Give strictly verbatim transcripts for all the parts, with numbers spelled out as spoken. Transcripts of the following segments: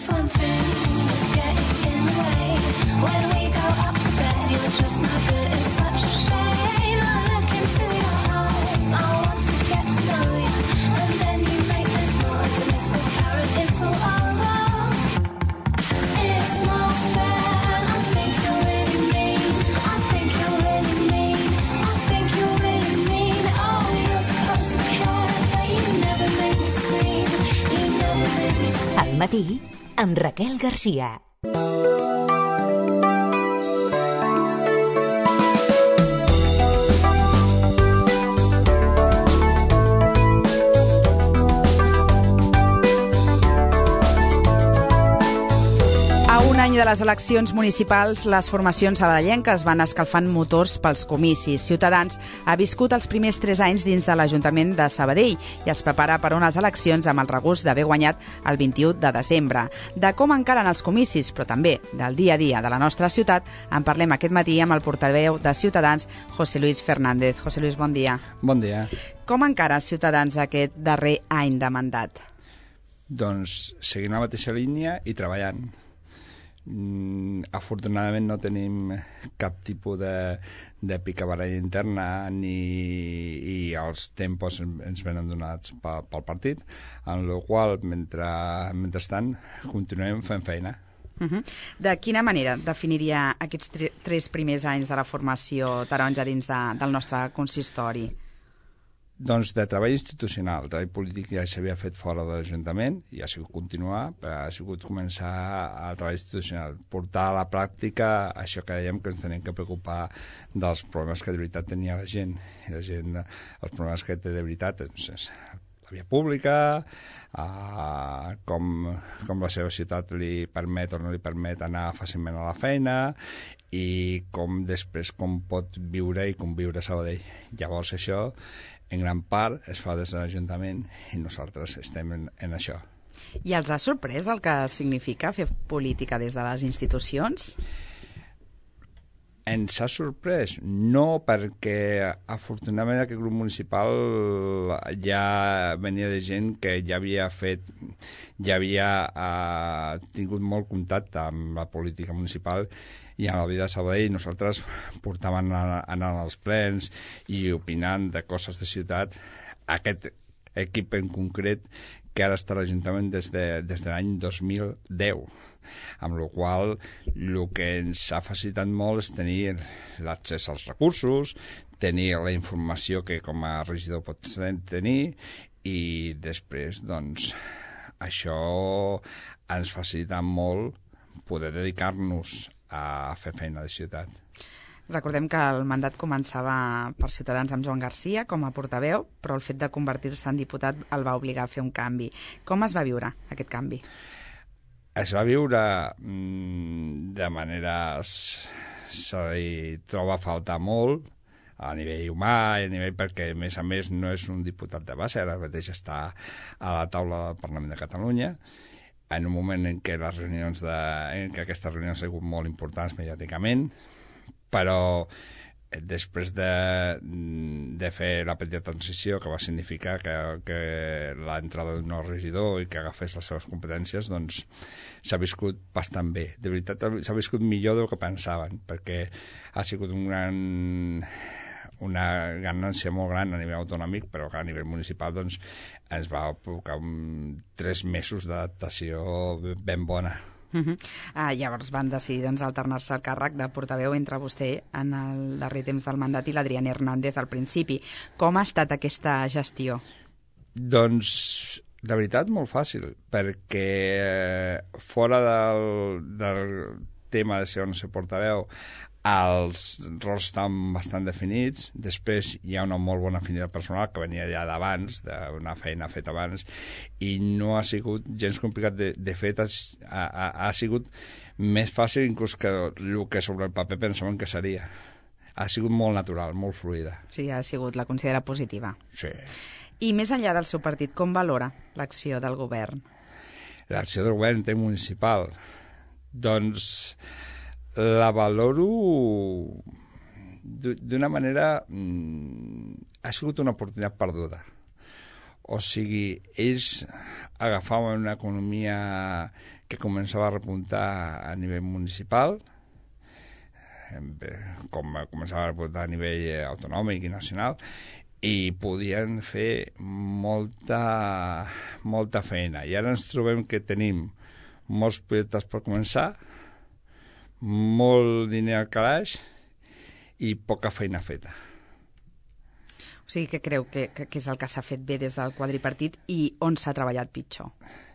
This one thing is getting in the way. When we go up to bed, you're just not good. It's such a shame. I look into your eyes. I want to get to know you. And then you make this noise, and it's so carrot, it's all over. It's not fair. I think you're really mean. I think you're really mean. I think you're really mean. Oh, you're supposed to care, but you never make me scream. You never make me scream. Al matí, amb Raquel Garcia. Any de les eleccions municipals, les formacions sabadellenques van escalfant motors pels comicis. Ciutadans ha viscut els primers tres anys dins de l'Ajuntament de Sabadell i es prepara per unes eleccions amb el regust d'haver guanyat el vint-i-u de desembre. De com encaren els comicis, però també del dia a dia de la nostra ciutat, en parlem aquest matí amb el portaveu de Ciutadans, José Luis Fernández. José Luis, bon dia. Bon dia. Com encara els ciutadans aquest darrer any de mandat? Doncs seguint la mateixa línia i treballant. Mm, afortunadament no tenim cap tipus de, de picabaralla interna ni i els tempos ens venen donats pel, pel partit, en la qual mentre, mentrestant continuem fent feina. Uh-huh. De quina manera definiria aquests tre tres primers anys de la formació taronja dins de, del nostre consistori? Doncs de treball institucional, treball polític ja s'havia fet fora de l'Ajuntament i ha sigut continuar, però ha sigut començar a treball institucional, portar a la pràctica això que dèiem que ens tenim que preocupar dels problemes que de veritat tenia la gent. I la gent, els problemes que té de veritat, doncs, la via pública, eh, com, com la seva ciutat li permet o no li permet anar fàcilment a la feina i com després com pot viure i conviure a Sabadell. Llavors això en gran part es fa des de l'Ajuntament i nosaltres estem en, en això. I els ha sorprès el que significa fer política des de les institucions? Ens ha sorprès? No, perquè afortunadament aquest grup municipal ja venia de gent que ja havia fet, ja havia eh, tingut molt contacte amb la política municipal i en la vida de Sabadell. Nosaltres portàvem anant als plens i opinant de coses de ciutat. Aquest equip en concret que ara està a l'Ajuntament des de, des de l'any dos mil deu, amb la qual el que ens ha facilitat molt és tenir l'accés als recursos, tenir la informació que com a regidor pots tenir i després, doncs, això ens facilita molt poder dedicar-nos a fer feina de ciutat. Recordem que el mandat començava per Ciutadans amb Joan Garcia com a portaveu, però el fet de convertir-se en diputat el va obligar a fer un canvi. Com es va viure aquest canvi? Es va viure mmm, de manera... se li troba a faltar molt a nivell humà i a nivell perquè, a més a més, no és un diputat de base, ara mateix està a la taula del Parlament de Catalunya, en un moment en què les reunions de, en què aquestes reunions han sigut molt importants mediàticament, però després de, de fer la petita transició que va significar que, que l'entrada d'un nou regidor i que agafés les seves competències, doncs s'ha viscut bastant bé. De veritat s'ha viscut millor del que pensaven, perquè ha sigut un gran... una ganància molt gran a nivell autonòmic, però que a nivell municipal doncs, ens va provocar un, tres mesos d'adaptació ben bona. Uh-huh. uh, llavors van decidir doncs, alternar-se el càrrec de portaveu entre vostè en el darrer temps del mandat i l'Adrián Hernández al principi. Com ha estat aquesta gestió? Doncs, la veritat, molt fàcil, perquè eh, fora del, del tema de ser o no ser portaveu, els rols estan bastant definits. Després hi ha una molt bona afinitat personal que venia ja d'abans, d'una feina feta abans, i no ha sigut gens complicat. De, de fet, ha, ha, ha sigut més fàcil inclús que el que sobre el paper pensàvem que seria. Ha sigut molt natural, molt fluida. Sí, ha sigut, la considera positiva. Sí. I més enllà del seu partit, com valora l'acció del govern? L'acció del govern en tema municipal? Doncs la valoro d'una manera... Ha sigut una oportunitat perduda. O sigui, ells agafaven una economia que començava a repuntar a nivell municipal, com començava a repuntar a nivell autonòmic i nacional, i podien fer molta, molta feina. I ara ens trobem que tenim molts projectes per començar, molt diner al calaix i poca feina feta. O sigui, què creu que, que, que és el que s'ha fet bé des del quadripartit i on s'ha treballat pitjor?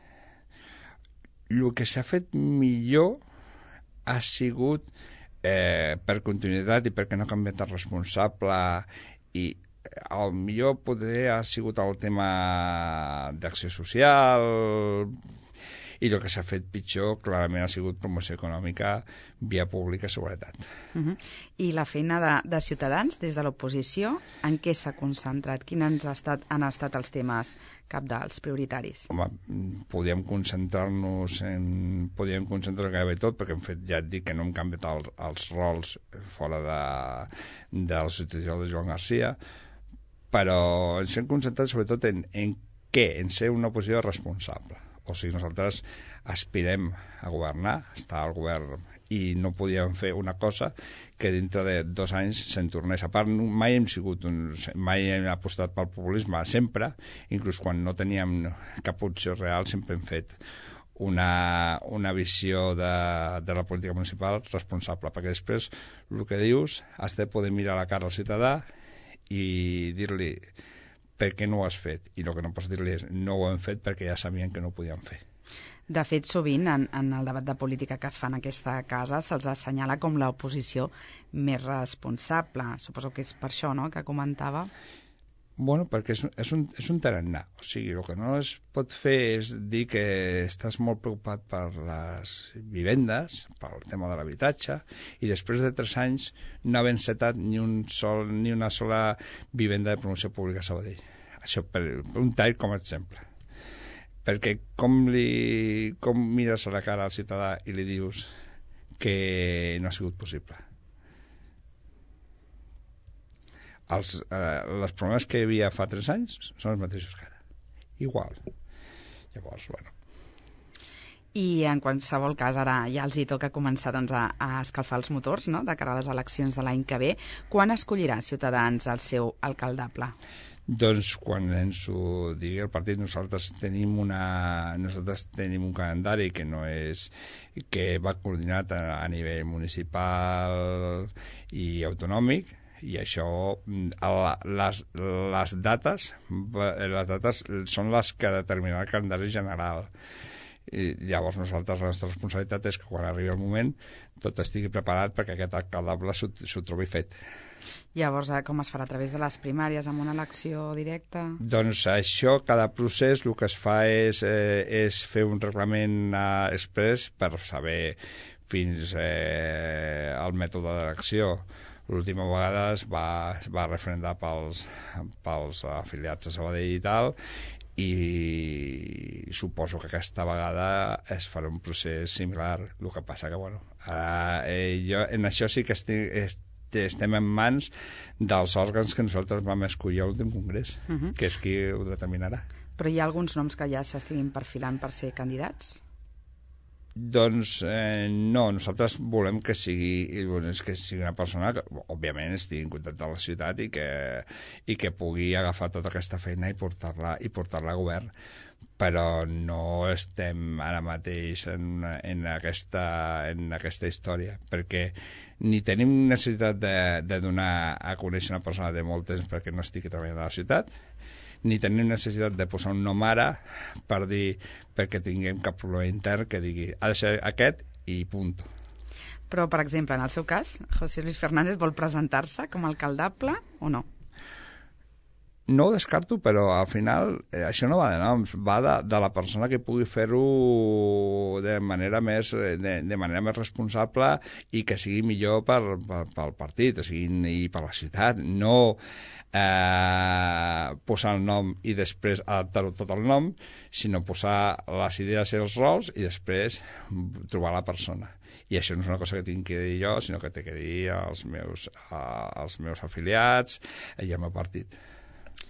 El que s'ha fet millor ha sigut eh, per continuïtat i perquè no ha canviat el responsable, i el millor poder ha sigut el tema d'acció social, i el que s'ha fet pitjor clarament ha sigut promoció econòmica, via pública, seguretat. Uh-huh. I la feina de, de Ciutadans des de l'oposició, en què s'ha concentrat? Quins han estat, han estat els temes cabdals, prioritaris? Home, podíem concentrar-nos en... Podíem concentrar gairebé tot, perquè hem fet, ja et dic, que no hem canviat el, els rols fora de, de la situació de Joan Garcia, però ens hem concentrat sobretot en, en què? En ser una oposició responsable. O sigui, nosaltres aspirem a governar, estar al govern, i no podíem fer una cosa que dintre de dos anys se'n tornés. A part, mai hem sigut uns, mai hem apostat pel populisme, sempre, inclús quan no teníem cap opció real, sempre hem fet una, una visió de, de la política municipal responsable, perquè després el que dius has de poder mirar a la cara al ciutadà i dir-li per què no ho has fet, i el que no pots dir-li és no ho hem fet perquè ja sabien que no ho podíem fer. De fet, sovint, en, en el debat de política que es fa en aquesta casa, se'ls assenyala com l'oposició més responsable. Suposo que és per això, no?, que comentava. Bueno, perquè és, és, un, és un tarannà. O sigui, el que no es pot fer és dir que estàs molt preocupat per les vivendes, pel tema de l'habitatge, i després de tres anys no haver encetat ni, un sol, ni una sola vivenda de promoció pública a Sabadell. Això per, per un tall com a exemple. Perquè com, li, com mires a la cara al ciutadà i li dius que no ha sigut possible? Els, eh, els problemes que hi havia fa tres anys són els mateixos que ara. Igual. Llavors, bueno. I en qualsevol cas, ara ja els hi toca començar doncs, a, a escalfar els motors, no?, de cara a les eleccions de l'any que ve. Quan escollirà Ciutadans el seu alcaldable? Doncs quan ens ho digui el partit, nosaltres tenim una nosaltres tenim un calendari que no és que va coordinat a, a nivell municipal i autonòmic, i això, les, les dates les dates són les que determinen el calendari general. I llavors nosaltres la nostra responsabilitat és que quan arribi el moment tot estigui preparat perquè aquest alcaldable s'ho trobi fet. Llavors, com es farà? A través de les primàries, amb una elecció directa? Doncs això, cada procés el que es fa és, eh, és fer un reglament eh, express per saber fins eh, el mètode d'elecció. L'última vegada es va, es va referendar pels, pels afiliats a Sabadell i tal, i suposo que aquesta vegada es farà un procés similar. El que passa que, bueno, ara, eh, jo en això sí que estic, est, estem en mans dels òrgans que nosaltres vam escollir a l'últim congrés, uh-huh. que és qui ho determinarà. Però hi ha alguns noms que ja s'estiguin perfilant per ser candidats? Doncs eh, no, nosaltres volem que sigui, que sigui una persona que, òbviament, estigui en contacte amb la ciutat i que, i que pugui agafar tota aquesta feina i portar-la i portar-la a govern, però no estem ara mateix en, en, aquesta, en aquesta història, perquè ni tenim necessitat de, de donar a conèixer una persona de molt temps perquè no estigui treballant a la ciutat, ni tenim necessitat de posar un nom ara per dir perquè tinguem cap problema intern que digui ha de ser aquest i punt. Però, per exemple, en el seu cas, José Luis Fernández vol presentar-se com a alcaldable o no? No ho descarto, però al final eh, això no va de noms, va de, de la persona que pugui fer-ho de manera més de, de manera més responsable i que sigui millor per, per, pel partit, o sigui, i per la ciutat. No eh, posar el nom i després adaptar-ho tot al nom, sinó posar les idees i els rols i després trobar la persona. I això no és una cosa que tinc que dir jo, sinó que té que dir als meus, als meus afiliats i al meu partit.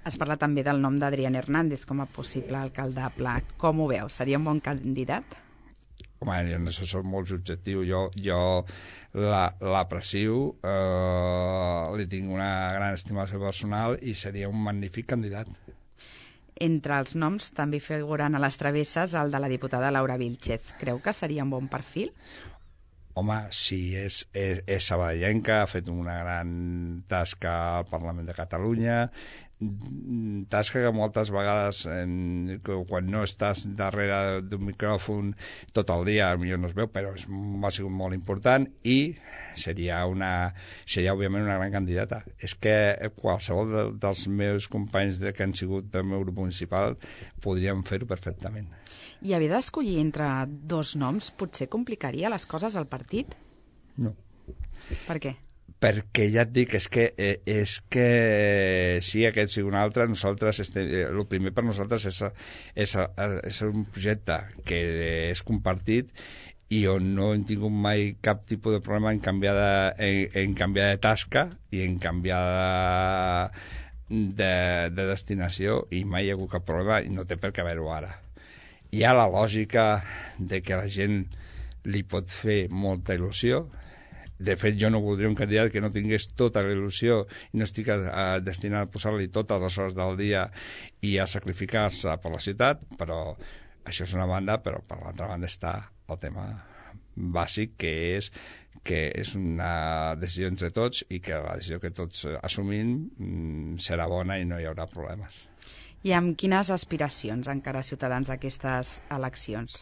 Es parla també del nom d'Adrián Hernández com a possible alcalde de Pla. Com ho veu? Seria un bon candidat? Home, jo no sé, són molts objectius. Jo, jo l'aprecio, eh, li tinc una gran estimació personal i seria un magnífic candidat. Entre els noms també figuren a les travesses el de la diputada Laura Vílchez. Creu que seria un bon perfil? Home, sí, és, és, és sabadellenca, ha fet una gran tasca al Parlament de Catalunya, tasca que moltes vegades eh, quan no estàs darrere d'un micròfon tot el dia potser no es veu, però és, ha sigut molt important i seria una seria òbviament una gran candidata. És que qualsevol de, dels meus companys de, que han sigut del meu grup municipal podríem fer-ho perfectament. I haver d'escollir entre dos noms potser complicaria les coses al partit? No. Per què? Perquè ja et dic, és que, eh, és que si aquest sigui un altre, nosaltres estem, eh, el primer per nosaltres és, és, és un projecte que és compartit i on no hem tingut mai cap tipus de problema en canviar de, en, en canviar de tasca i en canviar de, de, de destinació i mai hi ha hagut cap problema i no té per què haver-ho ara. Hi ha la lògica de que la gent li pot fer molta il·lusió. De fet, jo no voldria un candidat que no tingués tota la il·lusió i no estic a, a destinat a posar-li totes les hores del dia i a sacrificar-se per la ciutat, però això és una banda, però per l'altra banda està el tema bàsic, que és que és una decisió entre tots i que la decisió que tots assumim mm, serà bona i no hi haurà problemes. I amb quines aspiracions encara Ciutadans aquestes eleccions?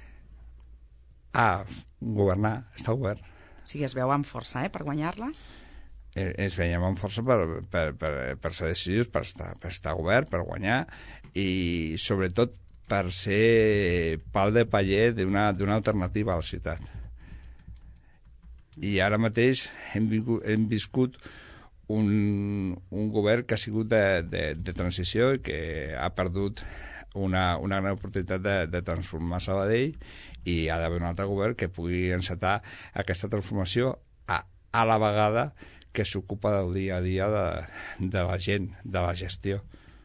Ah, governar, està obert. O sigui, es veu amb força, eh, per guanyar-les? Eh, ens veiem amb força per, per, per, per ser decisius, per estar, per estar obert, per guanyar i sobretot per ser pal de paller d'una alternativa a la ciutat. I ara mateix hem, vingut, hem viscut un, un govern que ha sigut de, de, de transició i que ha perdut una, una gran oportunitat de, de transformar Sabadell i ha d'haver un altre govern que pugui encetar aquesta transformació a, a la vegada que s'ocupa del dia a dia de, de la gent, de la gestió.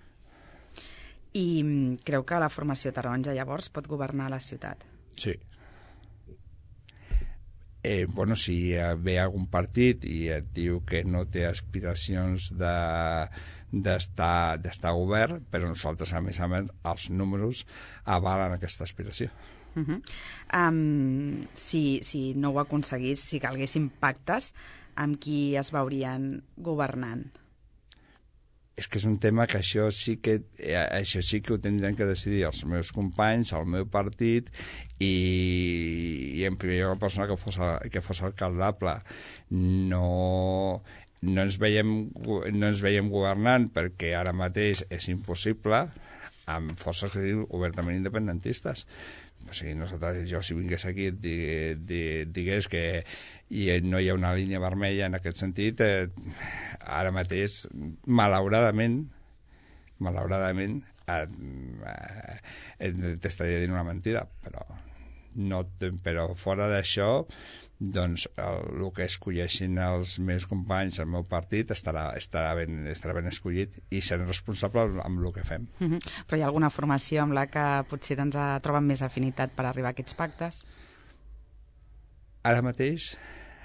I creu que la formació taronja llavors pot governar la ciutat? Sí. Eh, bueno, si ve algun partit i et diu que no té aspiracions de d'estar d'estar obert, però nosaltres, a més a més, els números avalen aquesta aspiració. Uh -huh. um, si, si no ho aconseguís, si calguessin pactes, amb qui es veurien governant? És que és un tema que això sí que eh, això sí que ho tindran que decidir els meus companys, el meu partit i, i en primer lloc la persona que fos, que fos alcaldable. No, no, ens veiem, no ens veiem governant perquè ara mateix és impossible amb forces que diuen obertament independentistes. O sigui, nosaltres, jo si vingués aquí et digués que i no hi ha una línia vermella en aquest sentit, eh, ara mateix, malauradament, malauradament, eh, eh, t'estaria dient una mentida, però, no, però fora d'això, doncs el, el que escolleixin els meus companys, el meu partit, estarà, estarà, ben, estarà ben escollit i serem responsables amb el que fem. Uh -huh. Però hi ha alguna formació amb la que potser doncs, troben més afinitat per arribar a aquests pactes? Ara mateix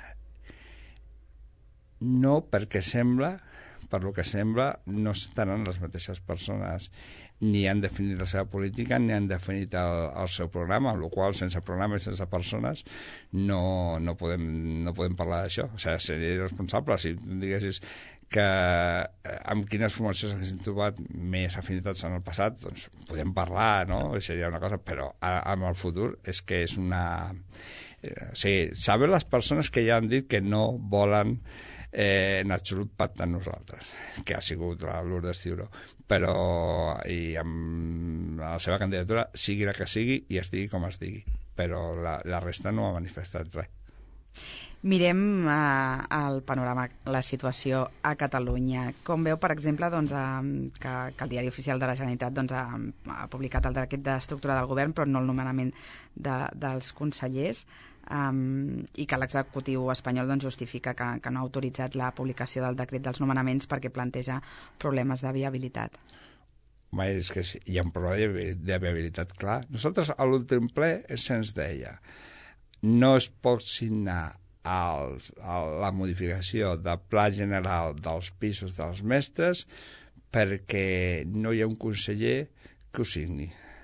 no, perquè sembla, per lo que sembla, no estaran les mateixes persones ni han definit la seva política ni han definit el, el seu programa, amb la qual cosa sense programa i sense persones no, no, podem, no podem parlar d'això. O sigui, seria irresponsable si diguessis que amb quines formacions haguessin trobat més afinitats en el passat, doncs podem parlar, no? Seria una cosa, però amb el futur és que és una... O sigui, saben les persones que ja han dit que no volen eh, en absolut pactar amb nosaltres, que ha sigut la Lourdes Ciuró, però i amb la seva candidatura sigui la que sigui i estigui com estigui, però la, la resta no ha manifestat res. Mirem uh, el panorama, la situació a Catalunya. Com veu, per exemple, doncs, uh, que, que el Diari Oficial de la Generalitat doncs, ha, ha publicat el decret d'estructura del govern, però no el nomenament de, dels consellers, um, i que l'executiu espanyol doncs, justifica que, que no ha autoritzat la publicació del decret dels nomenaments perquè planteja problemes de viabilitat. Home, és que sí, hi ha un problema de, de viabilitat, clar. Nosaltres a l'últim ple se'ns deia no es pot signar El, el, la modificació del pla general dels pisos dels mestres perquè no hi ha un conseller que ho signi.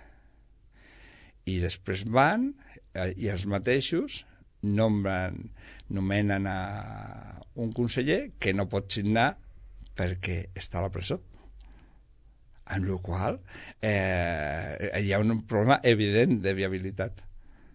I després van eh, i els mateixos nombren, nomenen a un conseller que no pot signar perquè està a la presó. En la qual eh, hi ha un problema evident de viabilitat.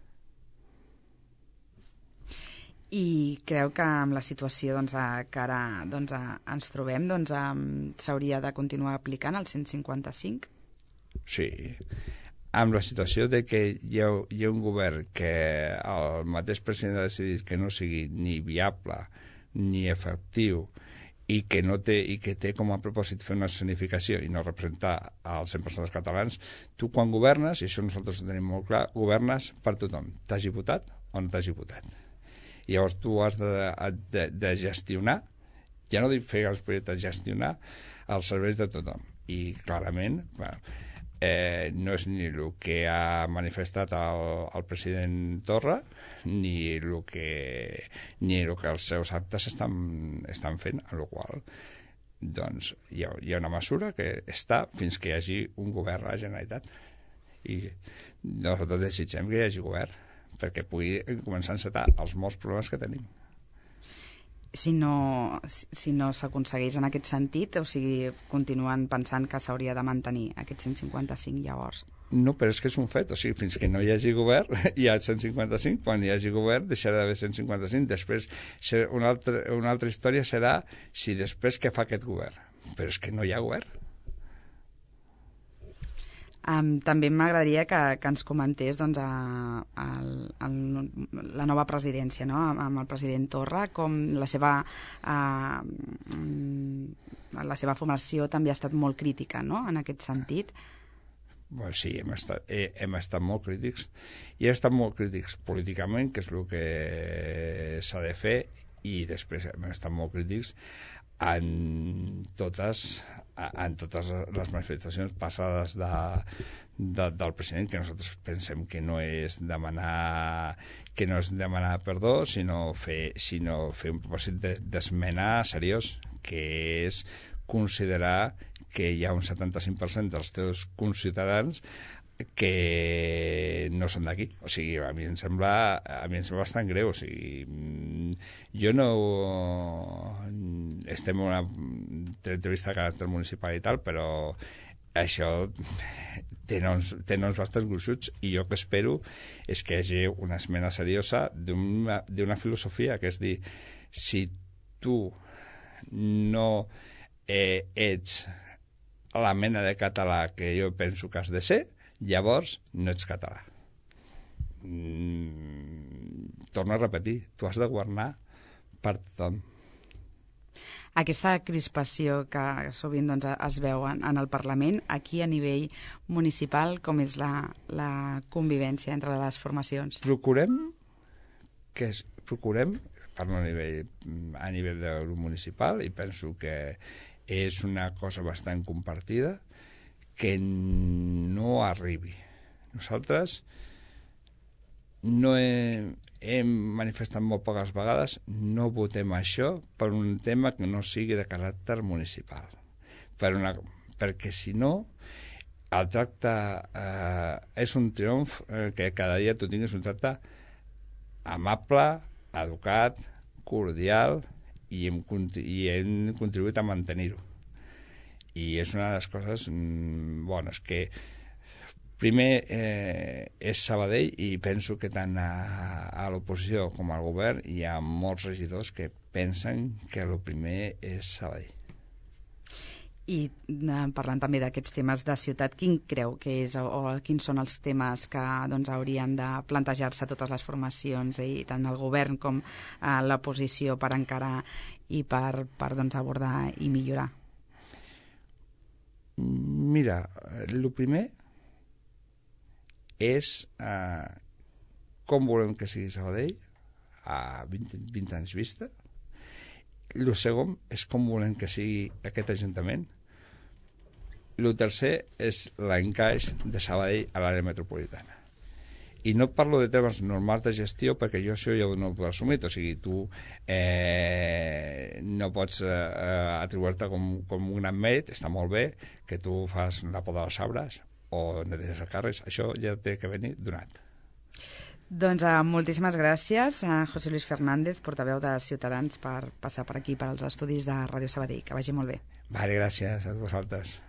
I creu que amb la situació doncs, que ara doncs, ens trobem doncs, s'hauria de continuar aplicant el cent cinquanta-cinc? Sí, amb la situació de que hi ha, hi ha un govern que el mateix president ha decidit que no sigui ni viable ni efectiu i que, no té, i que té com a propòsit fer una escenificació i no representar el cent per cent dels catalans, tu quan governes, i això nosaltres ho tenim molt clar, governes per tothom, t'hagi votat o no t'hagi votat. I llavors tu has de, de, de gestionar, ja no dic fer els projectes, gestionar els serveis de tothom. I clarament bueno, eh, no és ni el que ha manifestat el, el president Torra ni el que, ni el que els seus actes estan, estan fent, en la qual doncs, hi, ha, hi ha una mesura que està fins que hi hagi un govern a la Generalitat. I nosaltres desitgem que hi hagi govern perquè pugui començar a encetar els molts problemes que tenim. Si no, si no s'aconsegueix en aquest sentit, o sigui, continuen pensant que s'hauria de mantenir aquest cent cinquanta-cinc llavors? No, però és que és un fet, o sigui, fins que no hi hagi govern hi ha cent cinquanta-cinc, quan hi hagi govern deixarà d'haver cent cinquanta-cinc, després una altra, una altra història serà si després què fa aquest govern, però és que no hi ha govern. Um, també m'agradaria que, que ens comentés doncs, a, a, a la nova presidència, no? amb el president Torra, com la seva, uh, la seva formació també ha estat molt crítica, no? En aquest sentit. Bueno, sí, hem estat, eh, hem estat molt crítics, i hem estat molt crítics políticament, que és el que s'ha de fer, i després hem estat molt crítics en totes, en totes les manifestacions passades de, de, del president, que nosaltres pensem que no és demanar que no és demanar perdó, sinó fer, sinó fer un propòsit d'esmena seriós, que és considerar que hi ha un setanta-cinc per cent dels teus conciutadans que no són d'aquí. O sigui, a mi em sembla a mi em sembla bastant greu. O sigui, jo no estem en una entrevista de caràcter municipal i tal, però això té noms, té noms bastant gruixuts, i jo que espero és que hi hagi una esmena seriosa d'una, d'una filosofia, que és dir, si tu no eh, ets la mena de català que jo penso que has de ser, llavors no ets català. Mm, torno a repetir, tu has de governar per tothom. Aquesta crispació que sovint doncs, es veu en, en el Parlament, aquí a nivell municipal, com és la, la convivència entre les formacions? Procurem que es, procurem parlo a nivell, a nivell de grup municipal, i penso que és una cosa bastant compartida, que no arribi. Nosaltres no hem, hem manifestat molt poques vegades, no votem això per un tema que no sigui de caràcter municipal. Per una, perquè si no, el tracte eh, és un triomf eh, que cada dia tu tinguis un tracte amable, educat, cordial, i hem, i hem contribuït a mantenir-ho. I és una de les coses mm, bones, que primer eh, és Sabadell, i penso que tant a, a l'oposició com al govern hi ha molts regidors que pensen que el primer és Sabadell. I eh, parlant també d'aquests temes de ciutat, quin creu que és o, o quins són els temes que doncs, haurien de plantejar-se totes les formacions i tant el govern com eh, l'oposició per encarar i per, per doncs, abordar i millorar? Mira, el primer és eh, com volem que sigui Sabadell a vint, vint anys vista. El segon és com volem que sigui aquest Ajuntament. El tercer és l'encaix de Sabadell a l'àrea metropolitana. I no parlo de temes normals de gestió perquè jo això ja no ho puc assumir. O sigui, tu eh, no pots eh, atribuir-te com, com un gran mèrit. Està molt bé que tu fas la poda de les arbres o neteges els carrers. Això ja té que venir donat. Doncs uh, moltíssimes gràcies a José Luis Fernández, portaveu de Ciutadans, per passar per aquí, per als estudis de Ràdio Sabadell. Que vagi molt bé. Vale, gràcies a vosaltres.